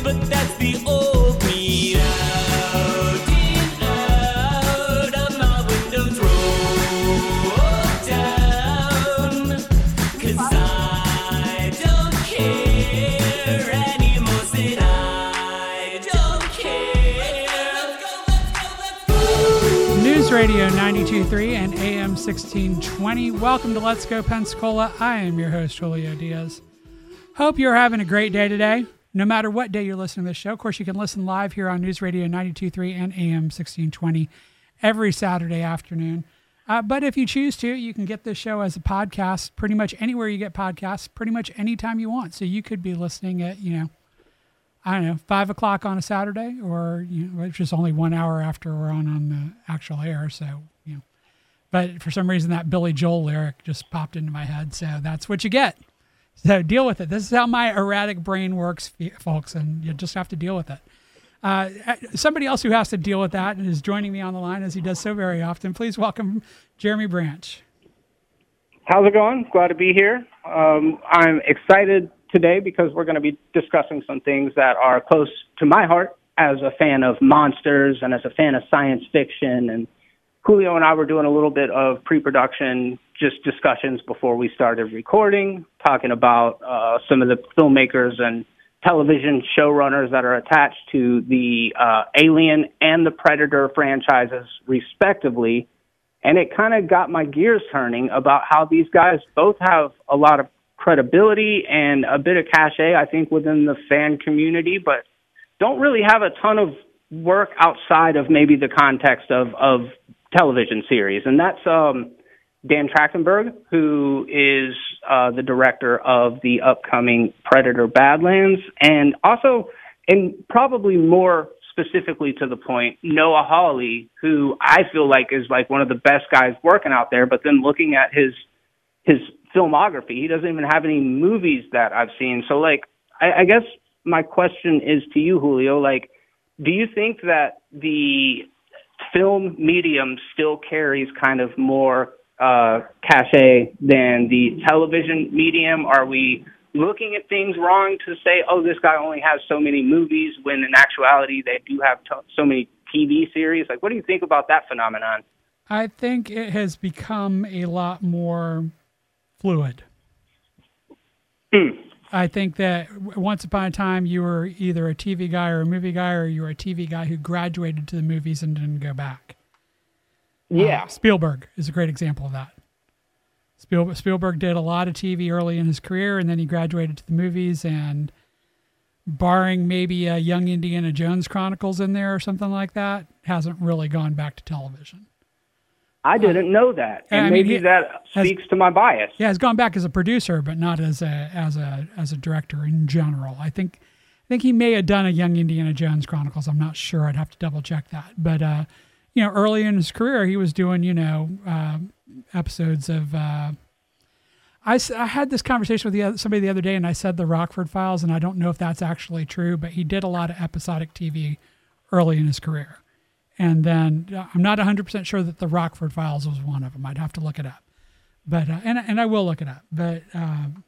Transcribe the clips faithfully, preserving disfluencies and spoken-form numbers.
but that's the old me. Out and out of my windows roll down, 'cause I don't care anymore, said I don't care. News Radio ninety-two point three and A M sixteen twenty. Welcome to Let's Go Pensacola. I am your host, Julio Diaz. Hope you're having a great day today, no matter what day you're listening to this show. Of course, you can listen live here on News Radio ninety-two point three and A M sixteen twenty every Saturday afternoon. Uh, but if you choose to, you can get this show as a podcast pretty much anywhere you get podcasts, pretty much anytime you want. So you could be listening at, you know, I don't know, five o'clock on a Saturday, or, you know, which is only one hour after we're on on the actual air. So, you know, but for some reason that Billy Joel lyric just popped into my head. So that's what you get. So deal with it. This is how my erratic brain works, folks, and you just have to deal with it. Uh, somebody else who has to deal with that and is joining me on the line, as he does so very often. Please welcome Jeremy Branch. How's it going? Glad to be here. Um, I'm excited today because we're going to be discussing some things that are close to my heart as a fan of monsters and as a fan of science fiction. And Julio and I were doing a little bit of pre-production, just discussions before we started recording, talking about uh, some of the filmmakers and television showrunners that are attached to the uh, Alien and the Predator franchises, respectively. And it kind of got my gears turning about how these guys both have a lot of credibility and a bit of cachet, I think, within the fan community, but don't really have a ton of work outside of maybe the context of, of television series. And that's um, Dan Trachtenberg, who is uh, the director of the upcoming Predator Badlands, and also, and probably more specifically to the point, Noah Hawley, who I feel like is like one of the best guys working out there, but then looking at his his filmography, he doesn't even have any movies that I've seen. So, like, I, I guess my question is to you, Julio, like, do you think that the film medium still carries kind of more uh, cachet than the television medium? Are we looking at things wrong to say, oh, this guy only has so many movies, when in actuality they do have to- so many T V series? Like, what do you think about that phenomenon? I think it has become a lot more fluid. Mm. I think that once upon a time you were either a T V guy or a movie guy, or you were a T V guy who graduated to the movies and didn't go back. Yeah. Uh, Spielberg is a great example of that. Spiel, Spielberg did a lot of T V early in his career, and then he graduated to the movies, and barring maybe a Young Indiana Jones Chronicles in there or something like that, hasn't really gone back to television. I didn't know that, and I mean, maybe he that speaks has, to my bias. Yeah, he's gone back as a producer, but not as a as a as a director in general. I think I think he may have done a Young Indiana Jones Chronicles. I'm not sure. I'd have to double check that. But uh, you know, early in his career, he was doing you know uh, episodes of. Uh, I, I had this conversation with the other, somebody the other day, and I said the Rockford Files, and I don't know if that's actually true, but he did a lot of episodic T V early in his career. And then uh, I'm not one hundred percent sure that the Rockford Files was one of them. I'd have to look it up. But uh, and and I will look it up. But um,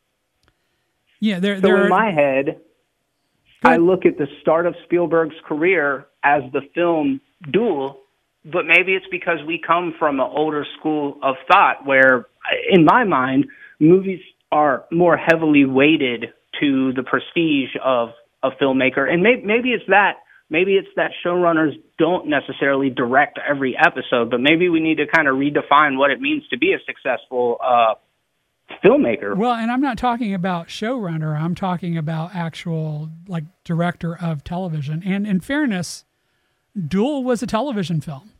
yeah, there. So there in are, my head, I look at the start of Spielberg's career as the film Duel, but maybe it's because we come from an older school of thought where, in my mind, movies are more heavily weighted to the prestige of a filmmaker. And maybe, maybe it's that. Maybe it's that showrunners don't necessarily direct every episode, but maybe we need to kind of redefine what it means to be a successful uh, filmmaker. Well, and I'm not talking about showrunner. I'm talking about actual, like, director of television. And in fairness, Duel was a television film.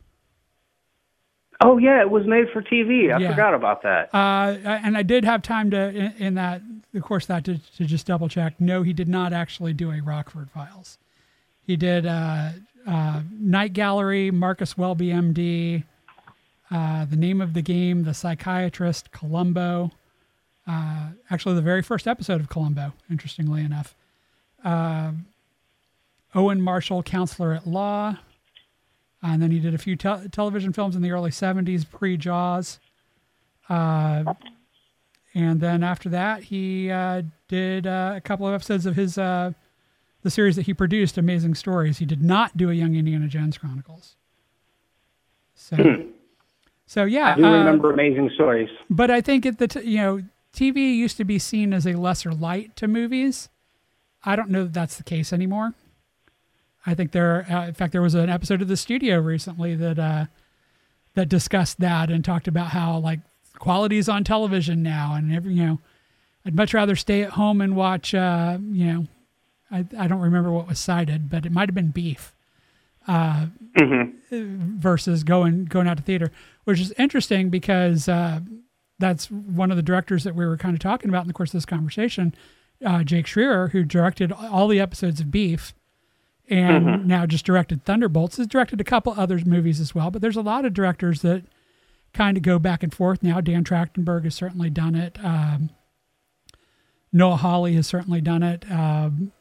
Oh, yeah, it was made for T V. I yeah. forgot about that. Uh, and I did have time to, in, in that, of course, that to, to just double check. No, he did not actually do a Rockford Files. He did uh, uh, Night Gallery, Marcus Welby, M D, uh, The Name of the Game, The Psychiatrist, Columbo. Uh, actually, the very first episode of Columbo, interestingly enough. Uh, Owen Marshall, Counselor at Law. And then he did a few te- television films in the early seventies, pre-Jaws. Uh, and then after that, he uh, did uh, a couple of episodes of his uh, the series that he produced, Amazing Stories. He did not do a Young Indiana Jones Chronicles. So, so yeah. I do uh, remember Amazing Stories. But I think at the t- you know T V used to be seen as a lesser light to movies. I don't know that that's the case anymore. I think there, uh, in fact, there was an episode of The Studio recently that uh, that discussed that and talked about how like quality is on television now, and every you know, I'd much rather stay at home and watch. Uh, you know, I I don't remember what was cited, but it might have been beef. Uh, mm-hmm. Versus going going out to theater, which is interesting because uh, that's one of the directors that we were kind of talking about in the course of this conversation, uh, Jake Schreier, who directed all the episodes of Beef, and mm-hmm. now just directed Thunderbolts. Has directed a couple other movies as well, but there's a lot of directors that kind of go back and forth now. Dan Trachtenberg has certainly done it. Um, Noah Hawley has certainly done it, um,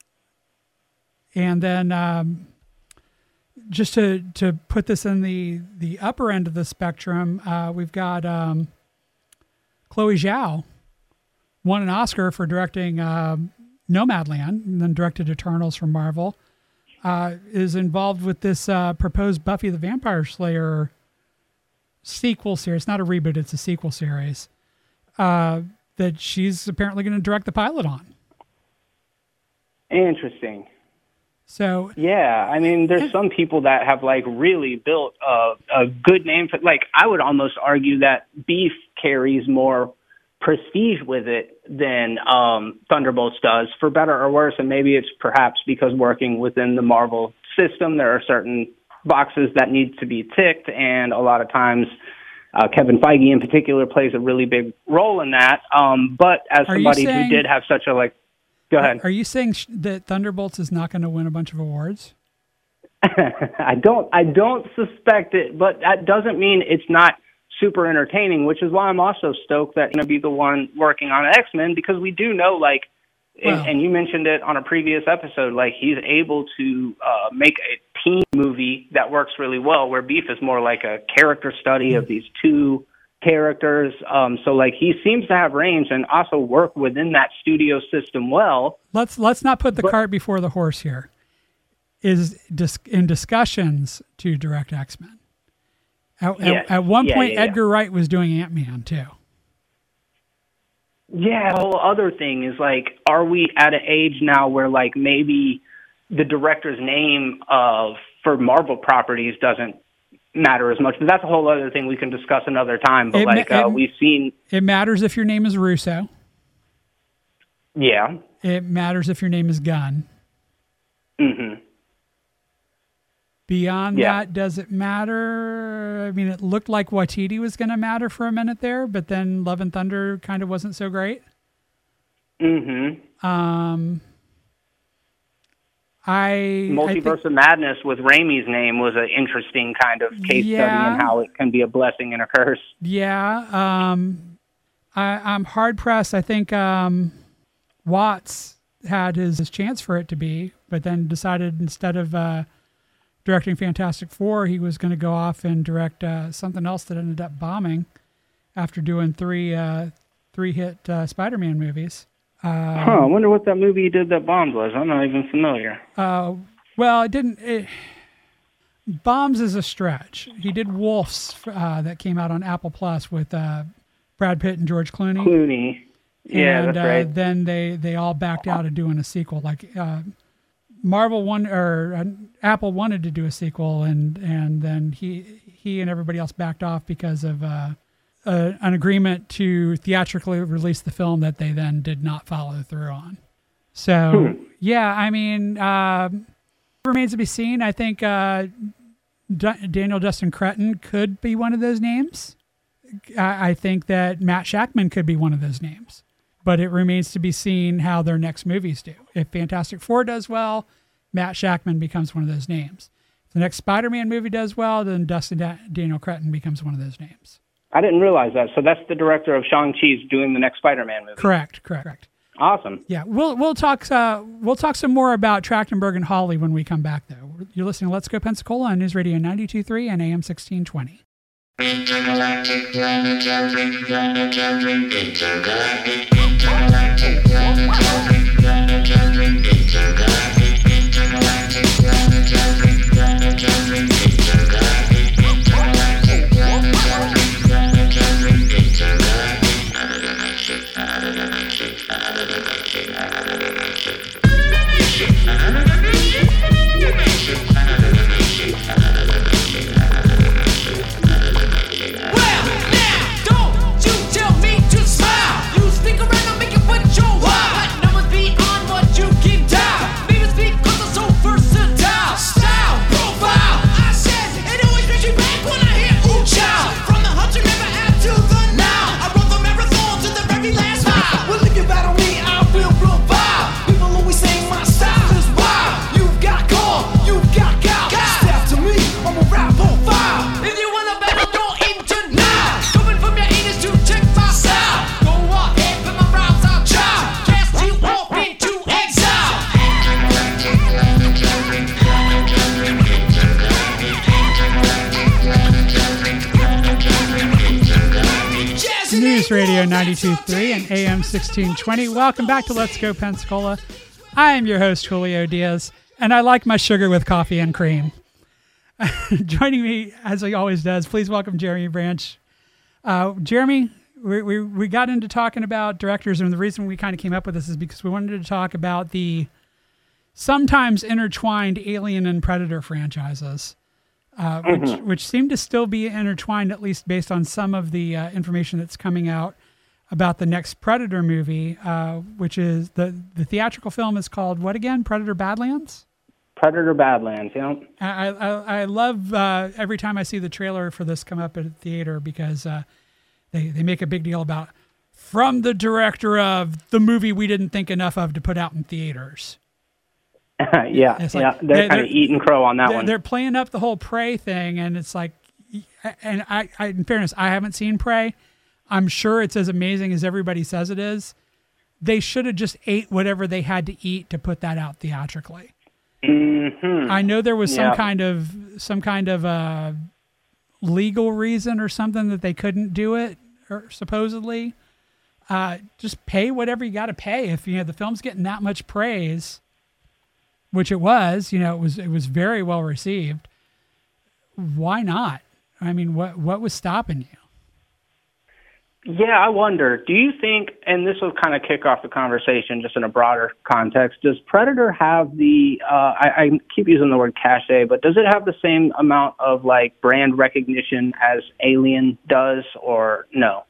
and then. Um, Just to, to put this in the, the upper end of the spectrum, uh, we've got um, Chloe Zhao, won an Oscar for directing uh, Nomadland, and then directed Eternals for Marvel, uh, is involved with this uh, proposed Buffy the Vampire Slayer sequel series. Not a reboot, it's a sequel series uh, that she's apparently going to direct the pilot on. Interesting. So yeah, I mean, there's some people that have like really built a, a good name for. Like, I would almost argue that Beef carries more prestige with it than um, Thunderbolts does, for better or worse. And maybe it's perhaps because working within the Marvel system, there are certain boxes that need to be ticked, and a lot of times uh, Kevin Feige in particular plays a really big role in that. Um, but as Are somebody saying- who did have such a like. Go ahead. Are you saying sh- that Thunderbolts is not going to win a bunch of awards? I don't. I don't suspect it, but that doesn't mean it's not super entertaining. Which is why I'm also stoked that I'm going to be the one working on X-Men, because we do know, like, Wow. and, and you mentioned it on a previous episode, like he's able to uh, make a team movie that works really well. Where Beef is more like a character study of these two characters, um, so like he seems to have range and also work within that studio system well. Let's let's not put the But- cart before the horse here. Is dis- in discussions to direct X-Men. At, Yeah. at, at one Yeah, point, yeah, yeah. Edgar Wright was doing Ant-Man too. Yeah, the whole other thing is like, are we at an age now where like maybe the director's name of for Marvel properties doesn't matter as much? But that's a whole other thing we can discuss another time. But It ma- like uh, it- we've seen, It matters if your name is Russo. yeah, It matters if your name is Gunn. hmm Beyond Yeah. that, does it matter? I mean, it looked like Waititi was going to matter for a minute there, but then Love and Thunder kind of wasn't so great. hmm Um, I Multiverse of Madness with Raimi's name was an interesting kind of case Yeah. study in how it can be a blessing and a curse. Yeah, um, I, I'm hard pressed. I think um, Watts had his, his chance for it to be, but then decided instead of uh, directing Fantastic Four, he was going to go off and direct uh, something else that ended up bombing after doing three uh, three hit uh, Spider-Man movies. Uh, Huh, I wonder what that movie he did that bombed was. I'm not even familiar. Uh, well, it didn't. It, Bombs is a stretch. He did Wolves uh, that came out on Apple Plus with uh, Brad Pitt and George Clooney. Clooney. Yeah, and that's uh, right. then they, they all backed out of doing a sequel. Like uh, Marvel one or uh, Apple wanted to do a sequel, and and then he he and everybody else backed off because of uh, uh, an agreement to theatrically release the film that they then did not follow through on. So Hmm. yeah, I mean, uh, remains to be seen. I think uh, D- Daniel Justin Cretton could be one of those names. I, I think that Matt Shackman could be one of those names. But it remains to be seen how their next movies do. If Fantastic Four does well, Matt Shackman becomes one of those names. If the next Spider-Man movie does well, then Dustin da- Daniel Cretton becomes one of those names. I didn't realize that. So that's the director of Shang-Chi's doing the next Spider-Man movie. Correct, correct, correct. Awesome. Yeah, we'll we'll talk uh, we'll talk some more about Trachtenberg and Hawley when we come back, though. You're listening to Let's Go Pensacola on News Radio ninety-two point three and A M sixteen twenty. Intergalactic, planetary, planetary, intergalactic, intergalactic, planetary, planetary, intergalactic. News Radio ninety-two point three and A M sixteen twenty. Welcome back to Let's Go Pensacola. I am your host, Julio Diaz, and I like my sugar with coffee and cream. Joining me, as he always does, please welcome Jeremy Branch. Uh, Jeremy, we, we we got into talking about directors, and the reason we kind of came up with this is because we wanted to talk about the sometimes intertwined Alien and Predator franchises, uh, which, Mm-hmm. which seem to still be intertwined, at least based on some of the uh, information that's coming out about the next Predator movie, uh, which is the, the theatrical film is called what again? Predator Badlands? Predator Badlands, you know? I, I, I love uh, every time I see the trailer for this come up at a theater because uh, they, they make a big deal about from the director of the movie we didn't think enough of to put out in theaters. yeah, It's yeah. like- They're, they're- kind of eating crow on that They're, one. they're playing up the whole Prey thing, and it's like, and I, I, in fairness, I haven't seen Prey. I'm sure it's as amazing as everybody says it is. They should have just ate whatever they had to eat to put that out theatrically. Mm-hmm. I know there was some Yeah. kind of some kind of uh, legal reason or something that they couldn't do it, or supposedly. Uh, just pay whatever you got to pay. If you know the film's getting that much praise, which it was, you know, it was it was very well received. Why not? I mean, what what was stopping you? Yeah, I wonder, do you think, and this will kind of kick off the conversation just in a broader context, does Predator have the, uh, I, I keep using the word cachet, but does it have the same amount of like brand recognition as Alien does, or no?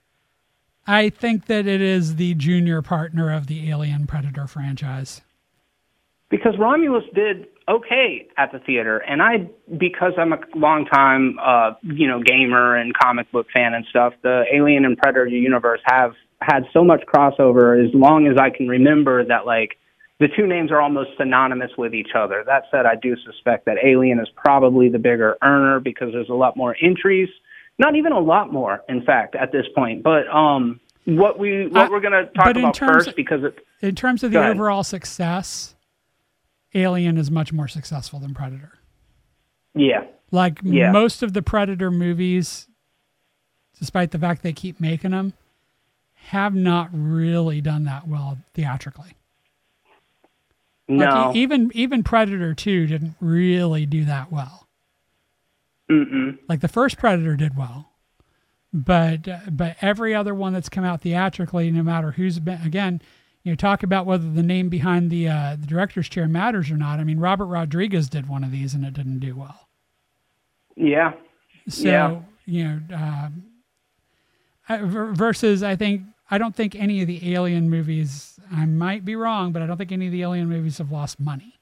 I think that it is the junior partner of the Alien Predator franchise. Because Romulus did okay at the theater, and I, because I'm a long-time, uh, you know, gamer and comic book fan and stuff, the Alien and Predator universe have had so much crossover as long as I can remember that, like, the two names are almost synonymous with each other. That said, I do suspect that Alien is probably the bigger earner because there's a lot more entries. Not even a lot more, in fact, at this point. But um, what, we, what Uh, we're going to talk but in about terms first, of- because it... In terms of Go the ahead. overall success, Alien is much more successful than Predator. Yeah. Like Yeah. most of the Predator movies, despite the fact they keep making them, have not really done that well theatrically. No. Like e- even even Predator two didn't really do that well. Mm-mm. Like the first Predator did well, but uh, but every other one that's come out theatrically, no matter who's been, again, you know, talk about whether the name behind the uh, the director's chair matters or not. I mean, Robert Rodriguez did one of these and it didn't do well. Yeah. So, Yeah. you know, um, I- ver- versus I think, I don't think any of the Alien movies, I might be wrong, but I don't think any of the Alien movies have lost money.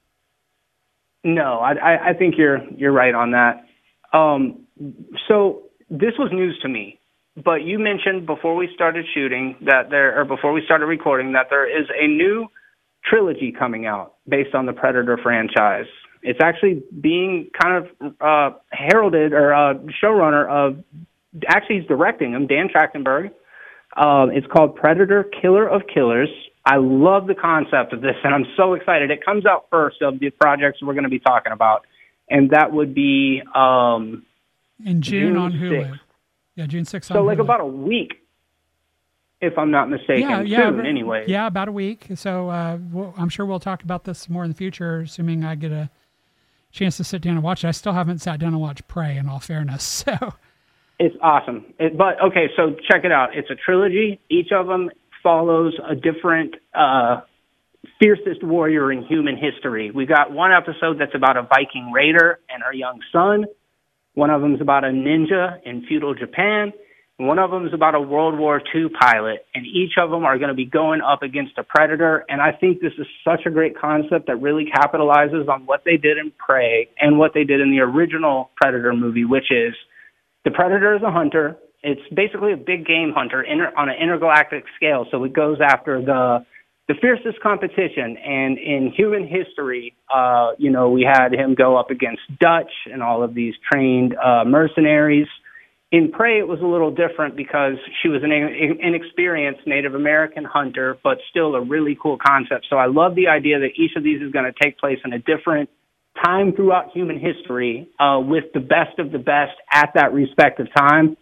No, I, I, I think you're you're right on that. Um, so this was news to me, but you mentioned before we started shooting that there, or before we started recording, that there is a new trilogy coming out based on the Predator franchise. It's actually being kind of uh, heralded, or uh, showrunner of, actually he's directing them, Dan Trachtenberg. Um, it's called Predator Killer of Killers. I love the concept of this, and I'm so excited. It comes out first of the projects we're going to be talking about, and that would be um, In June, June on Hulu. sixth. Yeah, June sixth on so like Hulu. about a week, if I'm not mistaken. yeah, yeah, Soon, but- anyway. Yeah, about a week. So uh, we'll, I'm sure we'll talk about this more in the future, assuming I get a chance to sit down and watch it. I still haven't sat down and watched Prey, in all fairness. So It's awesome. It, but, okay, so check it out. It's a trilogy. Each of them follows a different uh, fiercest warrior in human history. We got one episode that's about a Viking raider and her young son. One of them is about a ninja in feudal Japan. And one of them is about a World War Two pilot. And each of them are going to be going up against a predator. And I think this is such a great concept that really capitalizes on what they did in Prey and what they did in the original Predator movie, which is the Predator is a hunter. It's basically a big game hunter inter- on an intergalactic scale. So it goes after the the fiercest competition. And in human history, uh, you know, we had him go up against Dutch and all of these trained uh, mercenaries. In Prey, it was a little different because she was an inexperienced Native American hunter, but still a really cool concept. So I love the idea that each of these is going to take place in a different time throughout human history uh, with the best of the best at that respective time.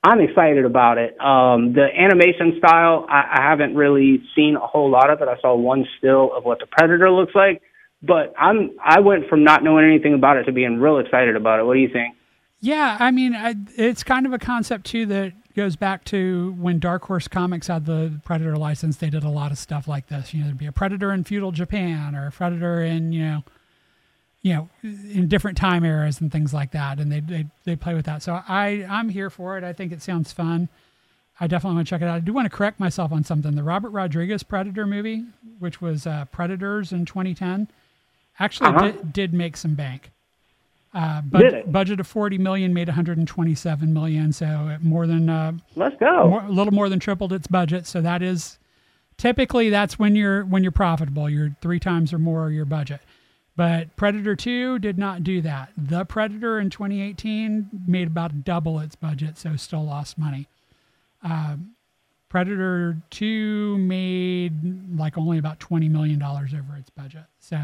I'm excited about it. Um, the animation style, I, I haven't really seen a whole lot of it. I saw one still of what the Predator looks like, but I'm I went from not knowing anything about it to being real excited about it. What do you think? Yeah, I mean, I, it's kind of a concept too that goes back to when Dark Horse Comics had the Predator license. They did a lot of stuff like this. You know, there'd be a Predator in feudal Japan or a Predator in, you know, you know, in different time eras and things like that, and they they they play with that. So I I'm here for it. I think it sounds fun. I definitely want to check it out. I do want to correct myself on something. The Robert Rodriguez Predator movie, which was uh, Predators in twenty ten, actually Uh-huh. did, did make some bank. Uh, Did budget, it? budget of forty million, made one hundred twenty-seven million, so it more than uh, Let's go. more, a little more than tripled its budget. So that is typically that's when you're when you're profitable. You're three times or more your budget. But Predator two did not do that. The Predator in twenty eighteen made about double its budget, so still lost money. Um, Predator two made like only about twenty million dollars over its budget. So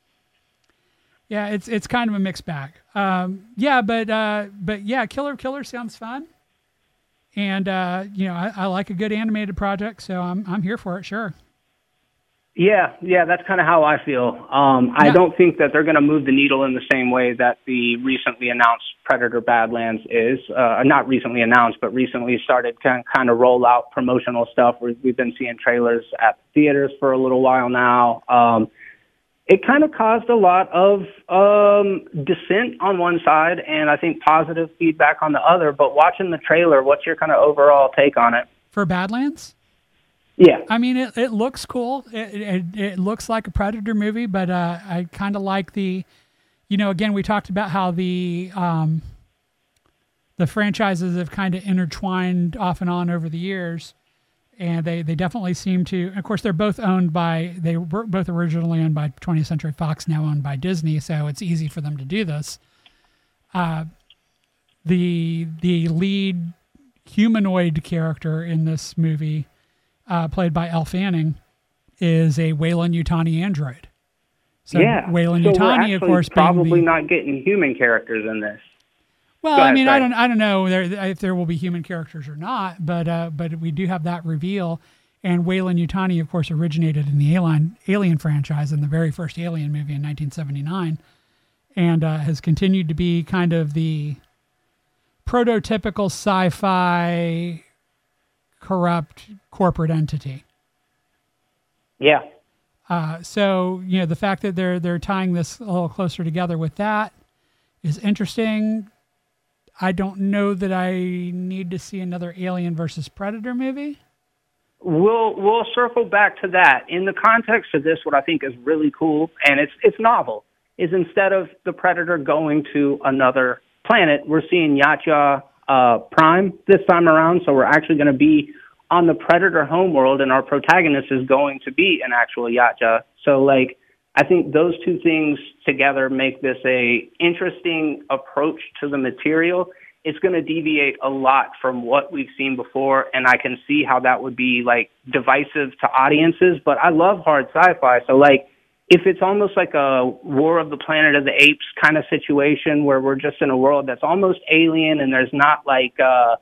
yeah, it's it's kind of a mixed bag. Um, yeah, but uh, but yeah, Killer Killer sounds fun. And uh, you know, I, I like a good animated project, so I'm I'm here for it, sure. Yeah, yeah, that's kind of how I feel. Um, I Yeah. don't think that they're going to move the needle in the same way that the recently announced Predator Badlands is. Uh, not recently announced, but recently started to kind of roll out promotional stuff. We've, we've been seeing trailers at theaters for a little while now. Um, it kind of caused a lot of um, dissent on one side and I think positive feedback on the other. But watching the trailer, what's your kind of overall take on it? For Badlands? Yeah. I mean, it, it looks cool. It, it, it looks like a Predator movie, but uh, I kind of like the, you know, again, we talked about how the um, the franchises have kind of intertwined off and on over the years, and they, they definitely seem to. Of course, they're both owned by, they were both originally owned by twentieth Century Fox, now owned by Disney, so it's easy for them to do this. Uh, the the lead humanoid character in this movie, Uh, played by Elle Fanning, is a Weyland Yutani android. So yeah. Weyland so we're Yutani, actually of course, being probably the, not getting human characters in this. well, Go I ahead, mean, I sorry. don't, I don't know there, if there will be human characters or not, but uh, but we do have that reveal. And Weyland Yutani, of course, originated in the Alien Alien franchise in the very first Alien movie in nineteen seventy-nine, and uh, has continued to be kind of the prototypical sci-fi corrupt corporate entity. Yeah. Uh, so, you know, the fact that they're they're tying this a little closer together with that is interesting. I don't know that I need to see another Alien versus Predator movie. We'll we'll circle back to that. In the context of this, what I think is really cool, and it's it's novel, is instead of the Predator going to another planet, we're seeing Yacha uh, Prime this time around. So we're actually going to be on the Predator homeworld, and our protagonist is going to be an actual Yacha. So, like, I think those two things together make this a interesting approach to the material. It's going to deviate a lot from what we've seen before, and I can see how that would be, like, divisive to audiences. But I love hard sci-fi, so, like, if it's almost like a War of the Planet of the Apes kind of situation where we're just in a world that's almost alien and there's not, like, uh,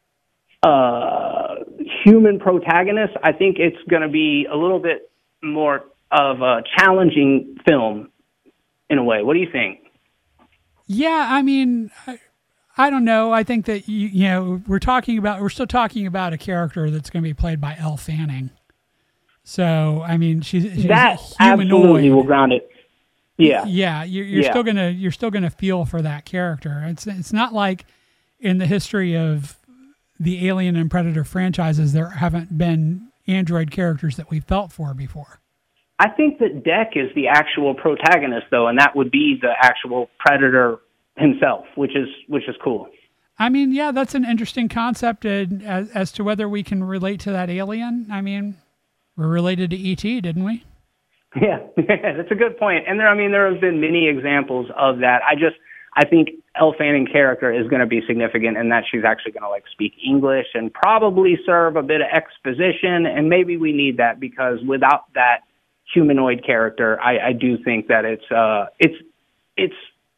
uh, human protagonists, I think it's going to be a little bit more of a challenging film in a way. What do you think? Yeah, I mean, I, I don't know. I think that, you, you know, we're talking about, we're still talking about a character that's going to be played by Elle Fanning. So, I mean, she's, she's That humanoid. absolutely will ground it. Yeah. Yeah, you're, you're Yeah. still gonna you're still gonna feel for that character. It's it's not like in the history of the Alien and Predator franchises there haven't been android characters that we felt for before. I think that Deck is the actual protagonist, though, and that would be the actual Predator himself, which is which is cool. I mean, yeah, that's an interesting concept and as, as to whether we can relate to that alien. I mean, we're related to E T, didn't we? Yeah, that's a good point. And there, I mean, there have been many examples of that. I just, I think Elle Fanning character is going to be significant in that she's actually going to like speak English and probably serve a bit of exposition. And maybe we need that because without that humanoid character, I, I do think that it's, uh, it's, it's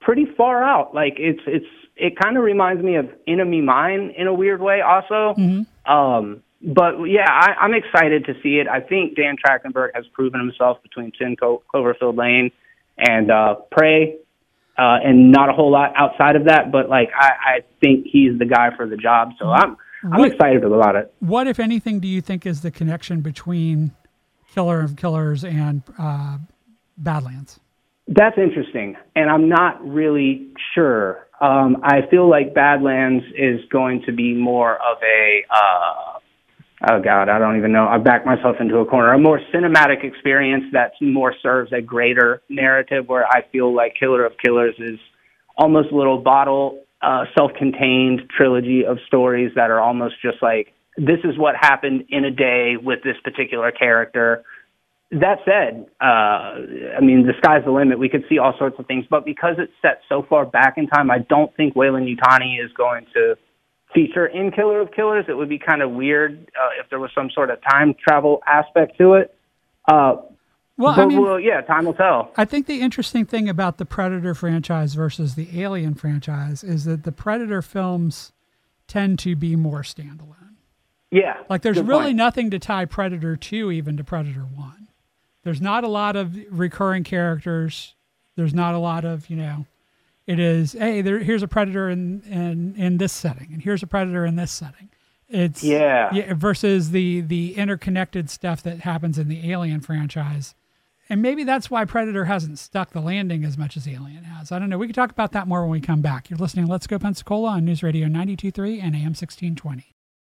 pretty far out. Like it's it's it kind of reminds me of Enemy Mine in a weird way, also. Mm-hmm. Um, but yeah, I, I'm excited to see it. I think Dan Trachtenberg has proven himself between ten Clo- Cloverfield Lane and uh, Prey, uh, and not a whole lot outside of that. But like, I, I think he's the guy for the job. So I'm I'm What- excited about it. What, if anything, do you think is the connection between Killer of Killers and uh, Badlands? That's interesting, and I'm not really sure. Um, I feel like Badlands is going to be more of a, uh, oh God, I don't even know. I backed myself into a corner. A more cinematic experience that more serves a greater narrative, where I feel like Killer of Killers is almost a little bottle, uh, self-contained trilogy of stories that are almost just like, this is what happened in a day with this particular character. That said, uh, I mean, the sky's the limit. We could see all sorts of things, but because it's set so far back in time, I don't think Weyland Yutani is going to feature in Killer of Killers. It would be kind of weird uh, if there was some sort of time travel aspect to it. Uh, Well, but I mean, well, yeah, time will tell. I think the interesting thing about the Predator franchise versus the Alien franchise is that the Predator films tend to be more standalone. Yeah. Like, there's good really point. nothing to tie Predator two even to Predator one. There's not a lot of recurring characters. There's not a lot of, you know, it is, hey, there, here's a Predator in, in, in this setting, and here's a Predator in this setting. It's Yeah. yeah versus the, the interconnected stuff that happens in the Alien franchise. And maybe that's why Predator hasn't stuck the landing as much as Alien has. I don't know. We can talk about that more when we come back. You're listening to Let's Go Pensacola on News Radio ninety-two point three and A M sixteen twenty.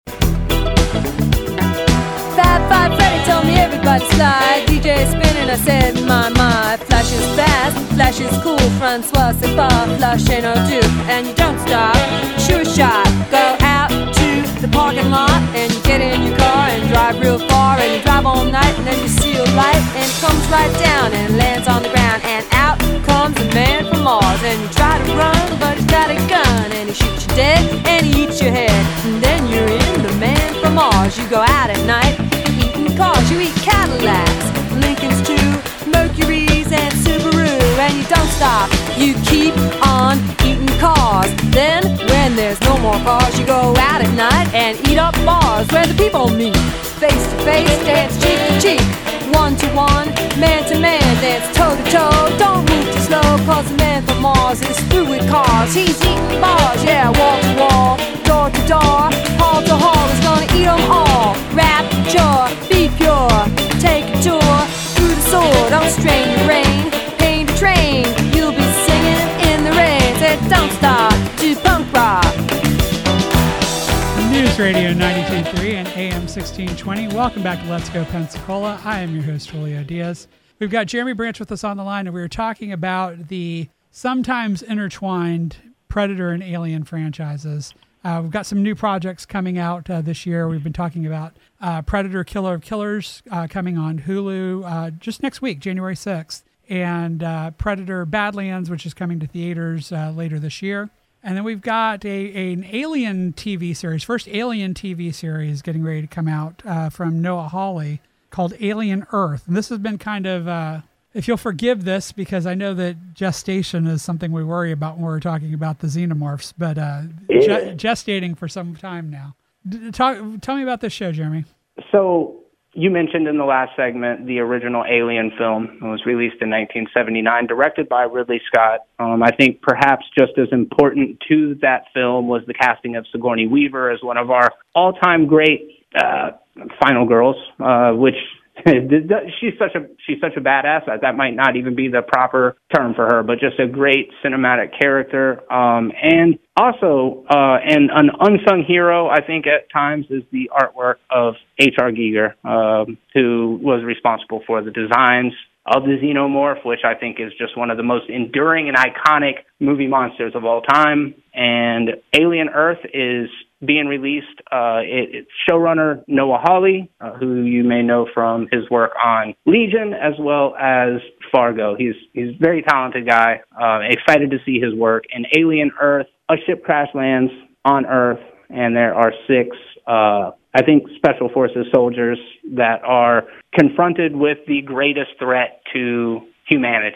Fab Five Freddy told me everybody slide. D J spinning, I said, my, my. Flash is fast, flash is cool. Francois, c'est pas, flash ain't no do. And you don't stop, sure shot. Go out to the parking lot and you get in your car and drive real far. And you drive all night and then you see a light and it comes right down and lands on the ground. And out comes a man from Mars. And you try to run, but he's got a gun. And he shoots you dead and he eats your head. And then you're in the Man from Mars. You go out at night eating cars. You eat Cadillacs, Lincolns too, Mercuries and Subaru. And you don't stop, you keep on eating cars. Then when there's no more cars, you go out at night and eat up bars where the people meet. Face to face, dance cheek to cheek, one to one, man to man, dance toe to toe. Don't move too slow, cause the Man from Mars is through with cars. He's eating bars, yeah, wall to wall, door to door, hall to hall. He's gonna eat them all. Rapture, be pure, take a tour through the sword. Don't strain your brain, paint a train. You'll be singing in the rain. Said don't stop, do punk rock. News Radio ninety-two point three and A M sixteen twenty. Welcome back to Let's Go Pensacola. I am your host, Julio Diaz. We've got Jeremy Branch with us on the line, and we were talking about the sometimes intertwined Predator and Alien franchises. Uh, we've got some new projects coming out uh, this year. We've been talking about uh, Predator Killer of Killers uh, coming on Hulu uh, just next week, January sixth, and uh, Predator Badlands, which is coming to theaters uh, later this year. And then we've got a, an Alien T V series, first Alien T V series getting ready to come out uh, from Noah Hawley called Alien Earth. And this has been kind of, uh, if you'll forgive this, because I know that gestation is something we worry about when we're talking about the xenomorphs, but uh, Yeah. ge- gestating for some time now. D- talk, tell me about this show, Jeremy. So you mentioned in the last segment the original Alien film. It was released in nineteen seventy-nine, directed by Ridley Scott. Um, I think perhaps just as important to that film was the casting of Sigourney Weaver as one of our all-time great uh, final girls, uh, which she's such a she's such a badass. That might not even be the proper term for her, but just a great cinematic character. Um, and also, uh, and an unsung hero, I think at times, is the artwork of H R. Giger, um, who was responsible for the designs of the Xenomorph, which I think is just one of the most enduring and iconic movie monsters of all time. And Alien Earth is being released. Uh, it, it's showrunner Noah Hawley, uh, who you may know from his work on Legion as well as Fargo. He's he's a very talented guy. Uh, excited to see his work. And Alien Earth, a ship crash lands on Earth, and there are six, uh, I think, Special Forces soldiers that are confronted with the greatest threat to humanity.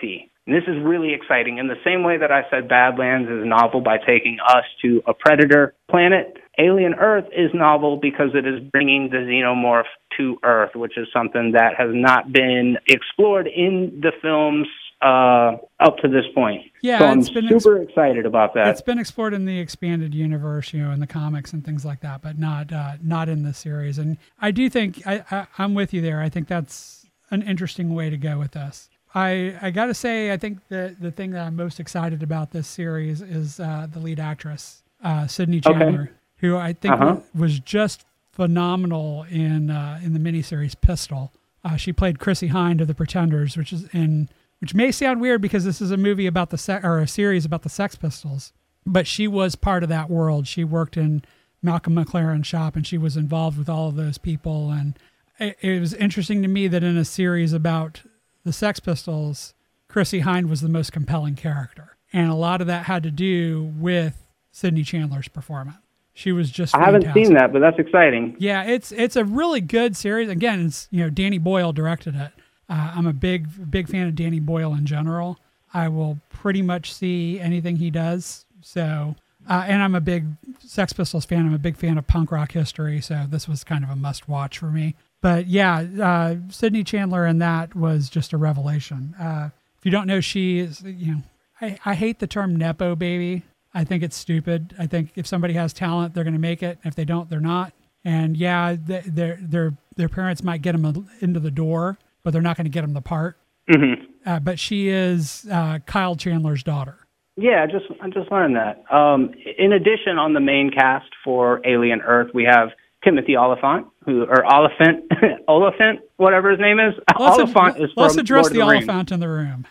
And this is really exciting. In the same way that I said Badlands is novel by taking us to a predator planet, Alien Earth is novel because it is bringing the xenomorph to Earth, which is something that has not been explored in the films uh, up to this point. Yeah, so I'm it's been super ex- excited about that. It's been explored in the expanded universe, you know, in the comics and things like that, but not uh, not in the series. And I do think I, I, I'm with you there. I think that's an interesting way to go with this. I, I got to say, I think the, the thing that I'm most excited about this series is uh, the lead actress, uh, Sydney Chandler, Okay. who I think Uh-huh. was, was just phenomenal in uh, in the miniseries Pistol. Uh, she played Chrissy Hind of The Pretenders, which is in which may sound weird because this is a movie about the se- or a series about the Sex Pistols, but she was part of that world. She worked in Malcolm McLaren's shop, and she was involved with all of those people. And it, it was interesting to me that in a series about the Sex Pistols, Chrissy Hind was the most compelling character. And a lot of that had to do with Sydney Chandler's performance. She was just I haven't fantastic. seen that, but that's exciting. Yeah, it's it's a really good series. Again, it's, you know, Danny Boyle directed it. Uh, I'm a big, big fan of Danny Boyle in general. I will pretty much see anything he does. So, uh, and I'm a big Sex Pistols fan. I'm a big fan of punk rock history. So this was kind of a must watch for me. But yeah, uh, Sydney Chandler in that was just a revelation. Uh, if you don't know, she is, you know, I, I hate the term Nepo baby. I think it's stupid. I think if somebody has talent, they're going to make it. If they don't, they're not. And yeah, th- their their their parents might get them into the door, but they're not going to get them the part. Mm-hmm. Uh, but she is uh, Kyle Chandler's daughter. Yeah, I just I just learned that. Um, in addition, on the main cast for Alien Earth, we have Timothy Oliphant, who or Oliphant, Oliphant, whatever his name is. Let's, Oliphant ad- is let's from address Lord the of the Rings. elephant in the room.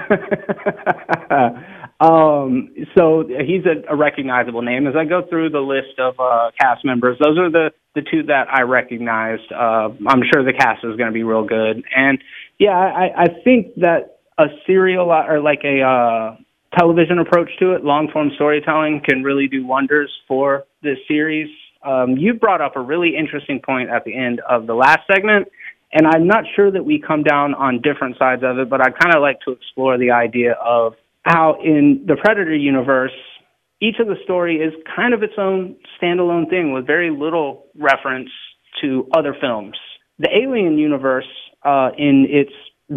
um, so he's a, a recognizable name. As I go through the list of uh, cast members, those are the, the two that I recognized. Uh, I'm sure the cast is going to be real good. And yeah, I, I think that a serial or like a uh, television approach to it, long-form storytelling, can really do wonders for this series. Um, you brought up a really interesting point at the end of the last segment, and I'm not sure that we come down on different sides of it, but I kind of like to explore the idea of how in the Predator universe, each of the story is kind of its own standalone thing with very little reference to other films. The Alien universe, uh, in its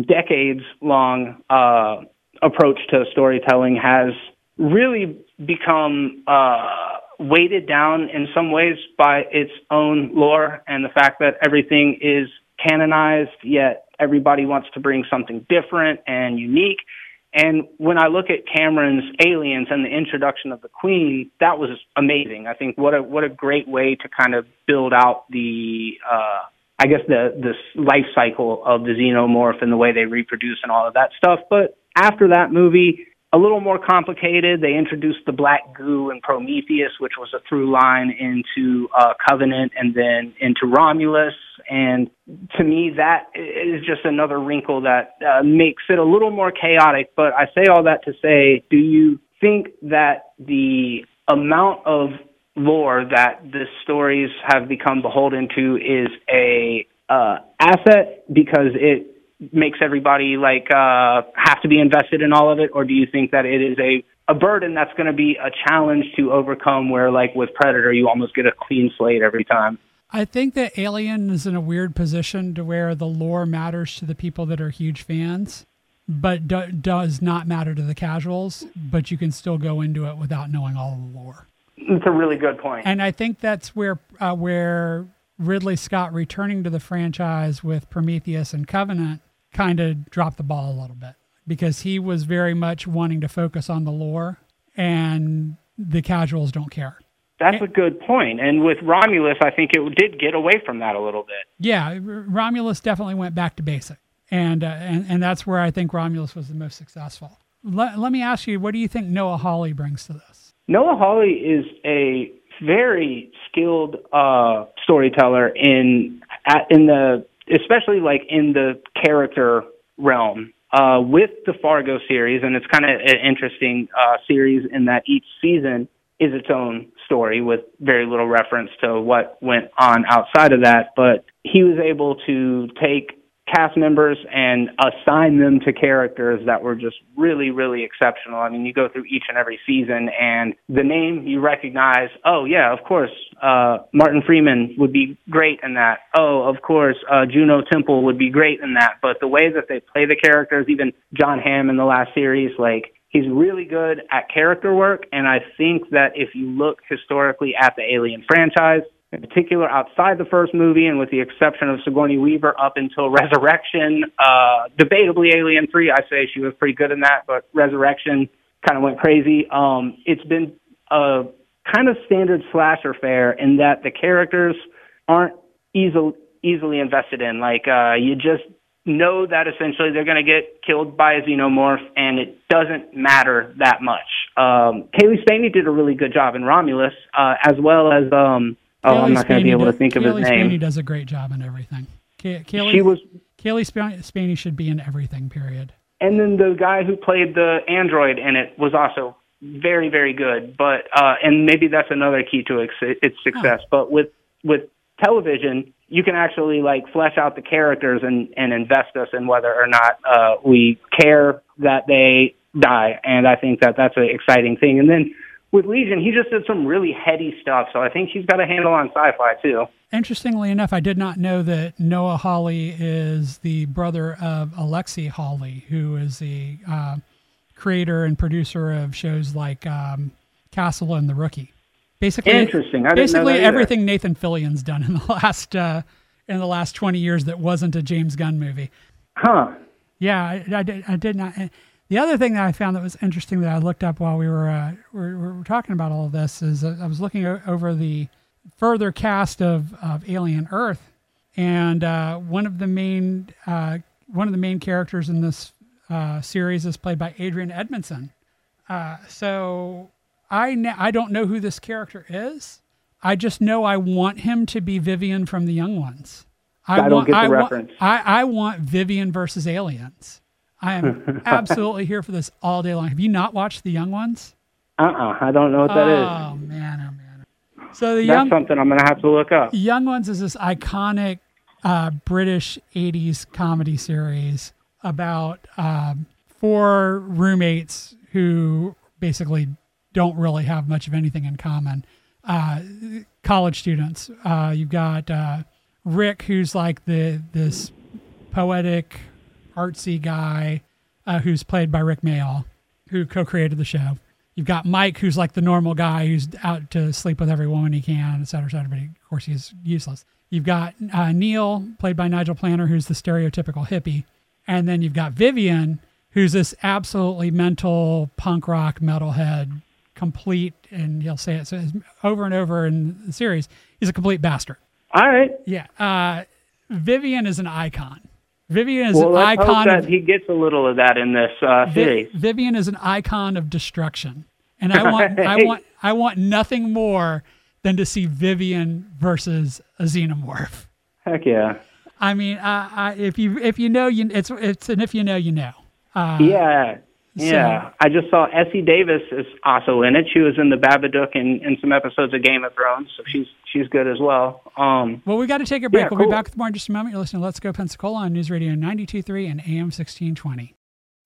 decades-long uh, approach to storytelling, has really become uh, weighted down in some ways by its own lore and the fact that everything is canonized, yet everybody wants to bring something different and unique. And when I look at Cameron's Aliens and the introduction of the Queen, that was amazing. I think what a what a great way to kind of build out the, uh, I guess, the, the life cycle of the xenomorph and the way they reproduce and all of that stuff. But after that movie, a little more complicated. They introduced the black goo in Prometheus, which was a through line into uh, Covenant and then into Romulus. And to me, that is just another wrinkle that uh, makes it a little more chaotic. But I say all that to say, do you think that the amount of lore that the stories have become beholden to is a uh, asset because it makes everybody like uh, have to be invested in all of it? Or do you think that it is a, a burden that's going to be a challenge to overcome where, like with Predator, you almost get a clean slate every time? I think that Alien is in a weird position to where the lore matters to the people that are huge fans, but do, does not matter to the casuals, but you can still go into it without knowing all of the lore. It's a really good point. And I think that's where uh, where Ridley Scott returning to the franchise with Prometheus and Covenant kind of dropped the ball a little bit, because he was very much wanting to focus on the lore, and the casuals don't care. That's a good point. And with Romulus, I think it did get away from that a little bit. Yeah, Romulus definitely went back to basic. And, uh, and and that's where I think Romulus was the most successful. Let, let me ask you, what do you think Noah Hawley brings to this? Noah Hawley is a very skilled uh, storyteller in at, in the especially like in the character realm. Uh, with the Fargo series, and it's kind of an interesting uh, series in that each season is its own story with very little reference to what went on outside of that. But he was able to take cast members and assign them to characters that were just really, really exceptional. I mean, you go through each and every season, and the name you recognize, oh, yeah, of course, uh, Martin Freeman would be great in that. Oh, of course, uh, Juno Temple would be great in that. But the way that they play the characters, even John Hamm in the last series, like, he's really good at character work, and I think that if you look historically at the Alien franchise, in particular outside the first movie, and with the exception of Sigourney Weaver up until Resurrection, uh, debatably Alien three, I say she was pretty good in that, but Resurrection kind of went crazy. Um, it's been a kind of standard slasher fare in that the characters aren't easily easily invested in. Like, uh, you just know that essentially they're going to get killed by a xenomorph, and it doesn't matter that much. Um, Kaylee Spaney did a really good job in Romulus, uh, as well as... Um, Oh, Kaylee I'm not going to be able does, to think of Kaylee his name. Spaney does a great job in everything. Kay, Kaylee, she was, Kaylee Spaney should be in everything, period. And then the guy who played the android in it was also very, very good. But uh, and maybe that's another key to its, its success. Oh. But with with television, you can actually like flesh out the characters and, and invest us in whether or not uh, we care that they die. And I think that that's an exciting thing. And then with Legion, he just did some really heady stuff, so I think he's got a handle on sci-fi, too. Interestingly enough, I did not know that Noah Hawley is the brother of Alexi Hawley, who is the uh, creator and producer of shows like um, Castle and The Rookie. Basically, Interesting. I didn't basically know that either. Everything Nathan Fillion's done in the last uh, in the last twenty years that wasn't a James Gunn movie. Huh. Yeah, I, I, did, I did not... The other thing that I found that was interesting that I looked up while we were uh, we were, were talking about all of this is uh, I was looking o- over the further cast of, of Alien Earth, and uh, one of the main uh, one of the main characters in this uh, series is played by Adrian Edmondson. Uh, so I ne- I don't know who this character is. I just know I want him to be Vivian from The Young Ones. I, I don't want, get the I reference. Want, I, I want Vivian versus Aliens. I am absolutely here for this all day long. Have you not watched The Young Ones? Uh-uh. I don't know what that is. Oh, man, oh, man. So the That's young, something I'm going to have to look up. Young Ones is this iconic uh, British eighties comedy series about um, four roommates who basically don't really have much of anything in common. Uh, college students. Uh, you've got uh, Rick, who's like the this poetic... artsy guy uh, who's played by Rick Mayall, who co-created the show. You've got Mike, who's like the normal guy who's out to sleep with every woman he can, et cetera, et cetera, but of course he's useless. You've got uh, Neil, played by Nigel Planner, who's the stereotypical hippie. And then you've got Vivian, who's this absolutely mental punk rock metalhead, complete, and he'll say it so over and over in the series, he's a complete bastard. All right. Yeah. Uh, Vivian is an icon. Vivian is well, an let's icon. Hope that of, he gets a little of that in this uh, series. Vi- Vivian is an icon of destruction, and I want, I want, I want nothing more than to see Vivian versus a xenomorph. Heck yeah! I mean, uh, I, if you if you know, you it's it's and if you know, you know. Uh, yeah, yeah. So, I just saw Essie Davis is also in it. She was in the Babadook and in some episodes of Game of Thrones, so she's she's good as well. Um, well, we got to take a break. Yeah, we'll cool. be back with more in just a moment. You're listening to Let's Go Pensacola on News Radio ninety-two point three and A M sixteen twenty.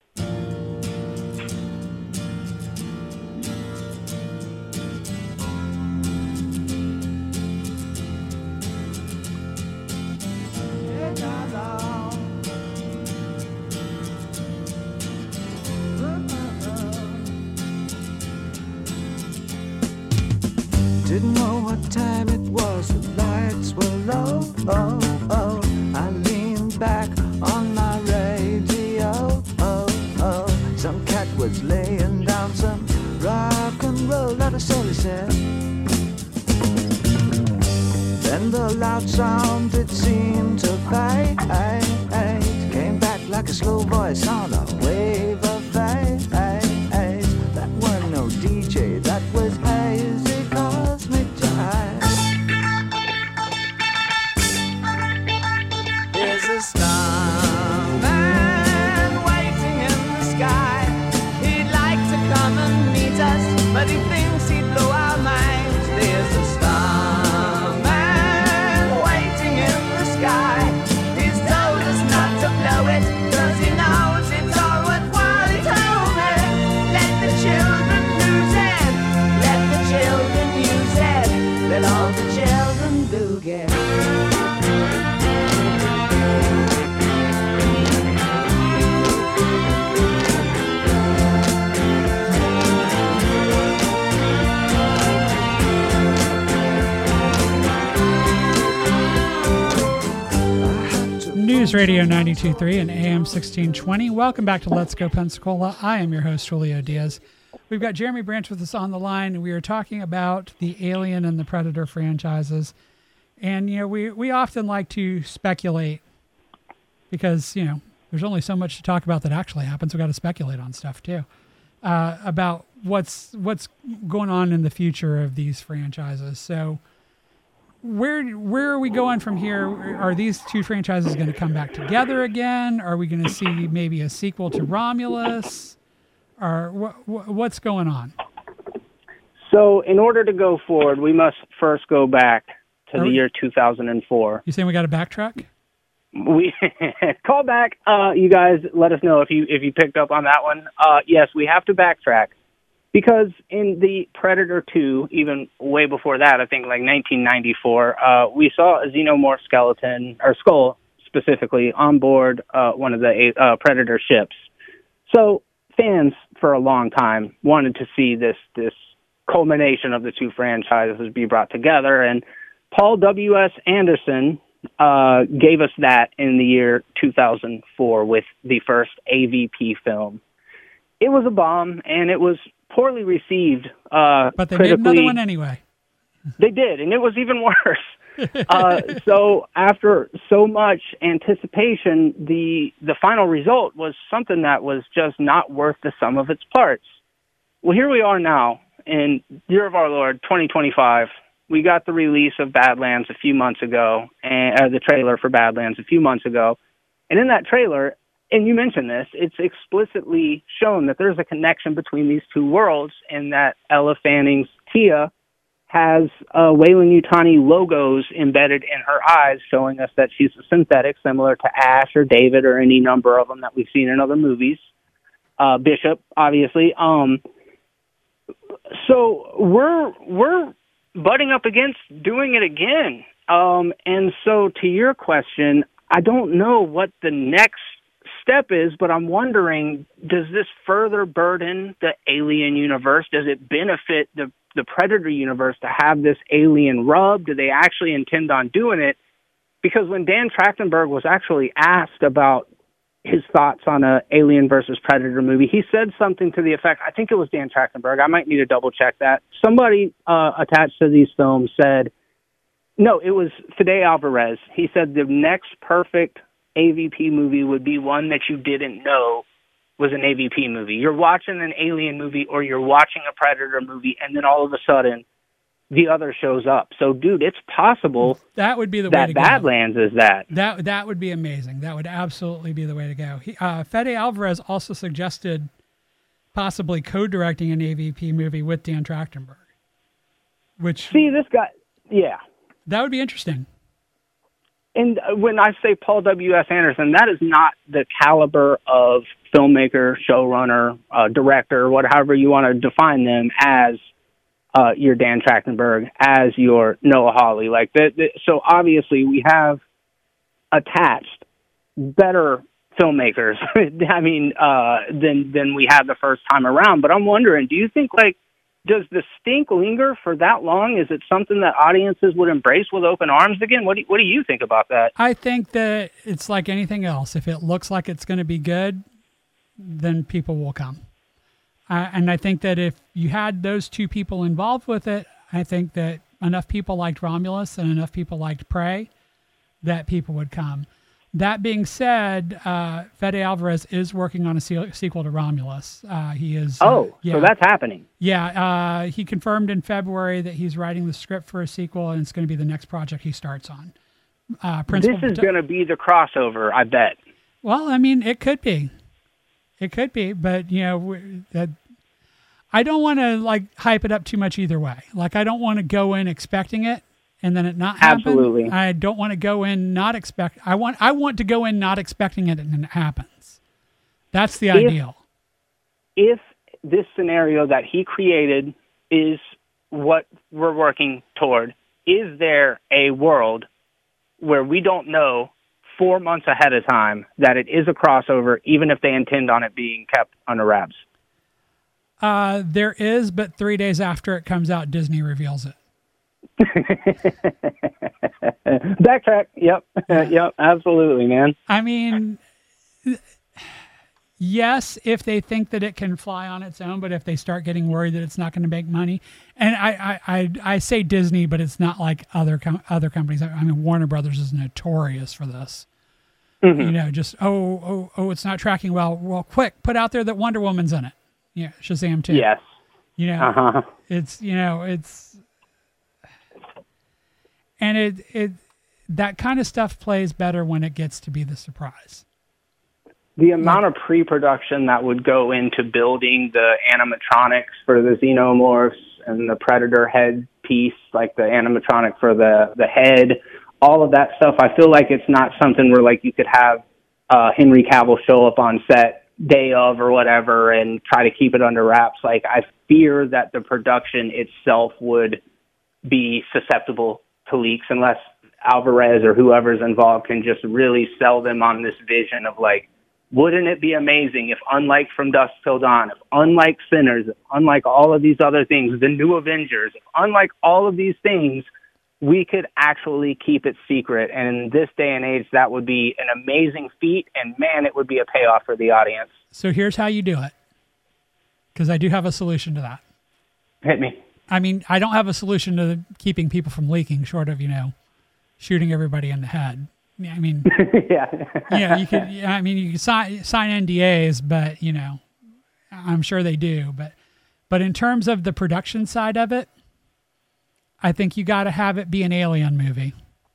Didn't know what time it was, the lights were low, oh, oh. I leaned back on my radio, oh, oh. Some cat was laying down some rock and roll, that I saw he said. Then the loud sound, it seemed to fade, came back like a slow voice on a wave of fade. That weren't no D J, that was hazy cosmic jive. There's a starman waiting in the sky. He'd like to come and meet us, but he thinks he'd blow our minds. There's a starman waiting in the sky. He's told us not News Radio ninety-two point three and A M sixteen twenty. Welcome back to Let's Go Pensacola. I am your host, Julio Diaz. We've got Jeremy Branch with us on the line, and we are talking about the Alien and the Predator franchises. And, you know, we, we often like to speculate because, you know, there's only so much to talk about that actually happens. We've got to speculate on stuff, too, uh, about what's what's going on in the future of these franchises. So where where are we going from here? Are these two franchises going to come back together again? Are we going to see maybe a sequel to Romulus? Or wh- wh- what's going on? So in order to go forward, we must first go back to Are the we- year two thousand four. You saying we got to backtrack? We call back. Uh, you guys, let us know if you if you picked up on that one. Uh, yes, we have to backtrack because in the Predator two, even way before that, I think like nineteen ninety-four, uh, we saw a xenomorph skeleton or skull specifically on board uh, one of the uh, Predator ships. So fans for a long time wanted to see this this culmination of the two franchises be brought together, and Paul W S. Anderson uh, gave us that in the year two thousand four with the first A V P film. It was a bomb, and it was poorly received. Uh, But they made critically. another one anyway. They did, and it was even worse. uh, so after so much anticipation, the the final result was something that was just not worth the sum of its parts. Well, here we are now in year of our Lord, twenty twenty-five. We got the release of Badlands a few months ago, and uh, the trailer for Badlands a few months ago. And in that trailer, and you mentioned this, it's explicitly shown that there's a connection between these two worlds, and that Ella Fanning's Tia has uh, Weyland-Yutani logos embedded in her eyes, showing us that she's a synthetic, similar to Ash or David or any number of them that we've seen in other movies. Uh, Bishop, obviously. Um, so we're we're butting up against doing it again. Um, and so to your question, I don't know what the next step is, but I'm wondering, does this further burden the Alien universe? Does it benefit the the Predator universe to have this alien rub? Do they actually intend on doing it? Because when Dan Trachtenberg was actually asked about his thoughts on a Alien versus Predator movie, he said something to the effect, I think it was Dan Trachtenberg, I might need to double check that. Somebody uh, attached to these films said, no, it was Fede Alvarez. He said the next perfect A V P movie would be one that you didn't know was an A V P movie. You're watching an Alien movie or you're watching a Predator movie, and then all of a sudden the other shows up. So, dude, it's possible That would be the way that to go. Badlands is that. That that would be amazing. That would absolutely be the way to go. He, uh, Fede Alvarez also suggested possibly co-directing an A V P movie with Dan Trachtenberg, which See, this guy, yeah. that would be interesting. And when I say Paul W S. Anderson, that is not the caliber of filmmaker, showrunner, uh, director, whatever you want to define them as, uh, your Dan Trachtenberg, as your Noah Hawley. Like that. So obviously we have attached better filmmakers. I mean, uh, than than we had the first time around. But I'm wondering, do you think like, does the stink linger for that long? Is it something that audiences would embrace with open arms again? What do you, what do you think about that? I think that it's like anything else. If it looks like it's going to be good, then people will come. Uh, and I think that if you had those two people involved with it, I think that enough people liked Romulus and enough people liked Prey that people would come. That being said, uh, Fede Alvarez is working on a se- sequel to Romulus. Uh, he is. Oh, uh, yeah, so that's happening. Yeah, uh, he confirmed in February that he's writing the script for a sequel, and it's going to be the next project he starts on. Uh, Principal This is going to be the crossover, I bet. Well, I mean, it could be. It could be, but, you know, w- that I don't want to, like, hype it up too much either way. Like, I don't want to go in expecting it and then it not happen. Absolutely. I don't want to go in not expect. I want I want to go in not expecting it and then it happens. That's the If- ideal. If this scenario that he created is what we're working toward, is there a world where we don't know four months ahead of time that it is a crossover, even if they intend on it being kept under wraps? Uh, there is, but three days after it comes out, Disney reveals it. Backtrack. Yep. Yep. Absolutely, man. I mean, yes, if they think that it can fly on its own, but if they start getting worried that it's not going to make money, and I, I, I, I say Disney, but it's not like other com- other companies. I mean, Warner Brothers is notorious for this. Mm-hmm. You know, just oh, oh, oh, it's not tracking well. Well, quick, put out there that Wonder Woman's in it. Yeah, Shazam too. Yes. You know, uh-huh. it's you know it's, and it it that kind of stuff plays better when it gets to be the surprise. The amount of pre-production that would go into building the animatronics for the xenomorphs and the Predator head piece, like the animatronic for the, the head, all of that stuff, I feel like it's not something where like you could have uh, Henry Cavill show up on set day of or whatever and try to keep it under wraps. Like I fear that the production itself would be susceptible to leaks unless Alvarez or whoever's involved can just really sell them on this vision of like, wouldn't it be amazing if, unlike From Dusk Till Dawn, if unlike Sinners, if unlike all of these other things, the new Avengers, if unlike all of these things, we could actually keep it secret. And in this day and age, that would be an amazing feat, and man, it would be a payoff for the audience. So here's how you do it, because I do have a solution to that. Hit me. I mean, I don't have a solution to keeping people from leaking, short of, you know, shooting everybody in the head. I mean, yeah, yeah, you could. I mean, you can sign sign N D As, but you know, I'm sure they do. But, but in terms of the production side of it, I think you got to have it be an Alien movie,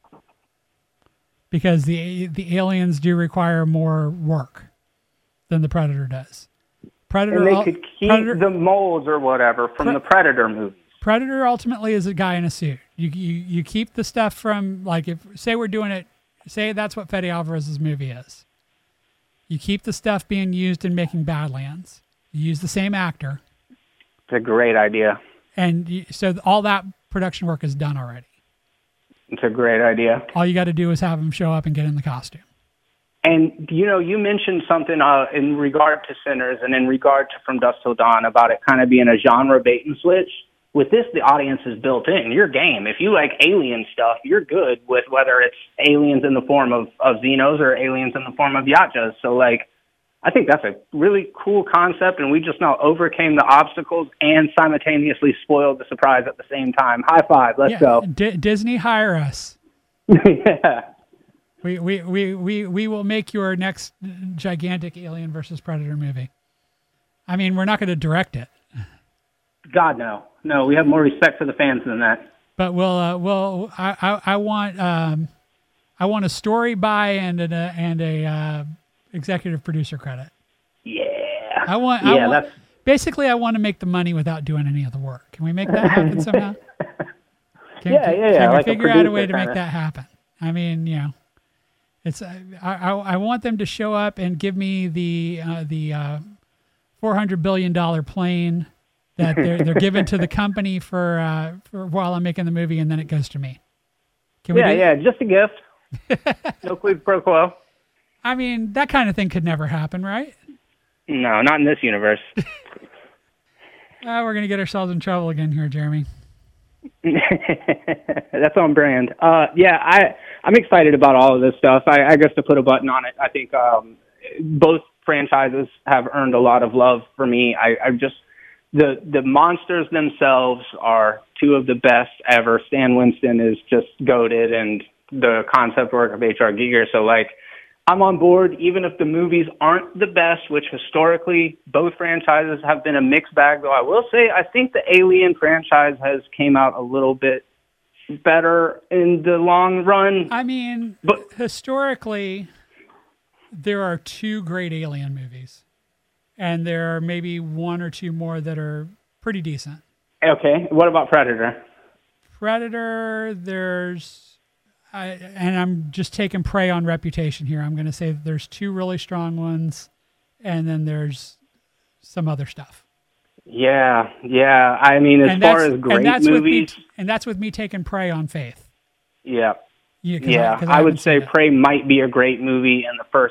because the the aliens do require more work than the Predator does. Predator, and they could keep Predator, the molds or whatever from Pre- the Predator movies. Predator ultimately is a guy in a suit. You you you keep the stuff from, like, if say we're doing it. Say that's what Fede Alvarez's movie is. You keep the stuff being used in making Badlands. You use the same actor. It's a great idea. And you, so all that production work is done already. It's a great idea. All you got to do is have him show up and get in the costume. And, you know, you mentioned something uh, in regard to Sinners and in regard to From Dusk Till Dawn about it kind of being a genre bait and switch. With this, the audience is built in. You're game. If you like alien stuff, you're good with whether it's aliens in the form of, of Xenos or aliens in the form of Yatchas. So, like, I think that's a really cool concept, and we just now overcame the obstacles and simultaneously spoiled the surprise at the same time. High five. Let's yeah, go. D- Disney, hire us. yeah. We, we, we, we, we will make your next gigantic Alien versus Predator movie. I mean, we're not going to direct it. God, no. No, we have more respect for the fans than that. But we'll, uh, we'll, I, I, I want, um, I want a story by and a, and a uh, executive producer credit. Yeah. I want, yeah, I want, that's... basically, I want to make the money without doing any of the work. Can we make that happen somehow? Can, yeah, yeah, yeah. Can we like figure out a way to kinda. make that happen? I mean, you know, it's, I, I, I want them to show up and give me the, uh, the uh, four hundred billion dollars plane that they're, they're given to the company for, uh, for while I'm making the movie, and then it goes to me. Can we yeah, do yeah, just a gift. No quid pro quo. I mean, that kind of thing could never happen, right? No, not in this universe. uh, we're going to get ourselves in trouble again here, Jeremy. That's on brand. Uh, yeah, I, I'm excited about all of this stuff. I, I guess to put a button on it, I think um, both franchises have earned a lot of love for me. I, I just... The the monsters themselves are two of the best ever. Stan Winston is just goated, and the concept work of H R. Giger. So, like, I'm on board, even if the movies aren't the best, which historically both franchises have been a mixed bag. Though I will say I think the Alien franchise has came out a little bit better in the long run. I mean, but historically, there are two great Alien movies. And there are maybe one or two more that are pretty decent. Okay. What about Predator? Predator, there's... I, and I'm just taking prey on reputation here. I'm going to say that there's two really strong ones, and then there's some other stuff. Yeah, yeah. I mean, as and far as great and that's movies... With me, and that's with me taking prey on Faith. Yeah. Yeah, yeah. I, I, I would say Prey might be a great movie, and the first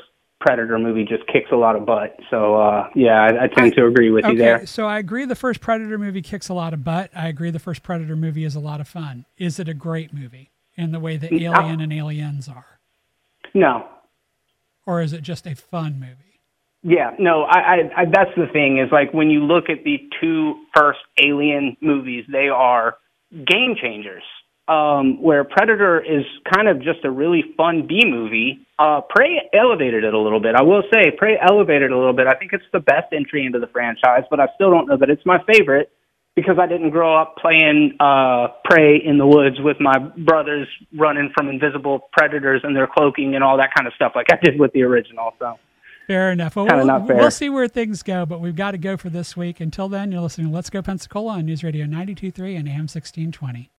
Predator movie just kicks a lot of butt. So, uh, yeah, I, I tend I, to agree with okay, you there. So I agree the first Predator movie kicks a lot of butt. I agree the first Predator movie is a lot of fun. Is it a great movie in the way that Alien and Aliens are? No. Or is it just a fun movie? Yeah, no, I, I, I that's the thing is like when you look at the two first Alien movies, they are game changers. Um, where Predator is kind of just a really fun B movie. Uh, Prey elevated it a little bit. I will say Prey elevated it a little bit. I think it's the best entry into the franchise, but I still don't know that it's my favorite because I didn't grow up playing uh, Prey in the woods with my brothers running from invisible predators and their cloaking and all that kind of stuff like I did with the original. So fair enough. Well, we'll, not fair. We'll see where things go, but we've got to go for this week. Until then, you're listening to Let's Go Pensacola on News Radio ninety-two point three and A M sixteen twenty.